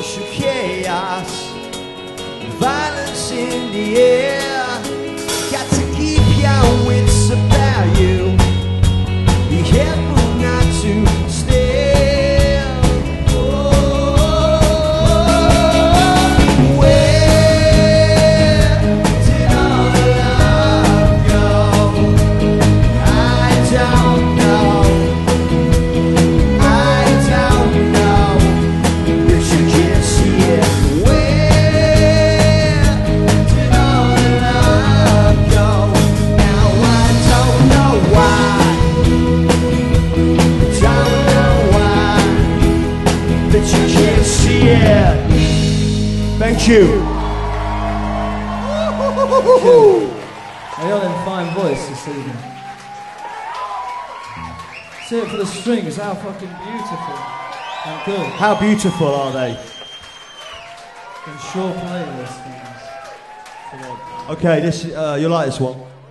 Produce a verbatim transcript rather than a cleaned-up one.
social chaos, violence in the air. Got to keep your wits about you. Be careful not to stare. Oh, where did all the love go? I don't know. I don't know. But you can't see it. Where did all the love go? Now I don't know why. Don't know why. But you can't see it. Thank you. Are you all in fine voice this evening? See it for the strings, how fucking beautiful and good. How beautiful are they? Can sure play those things. Okay, this uh, you like this one?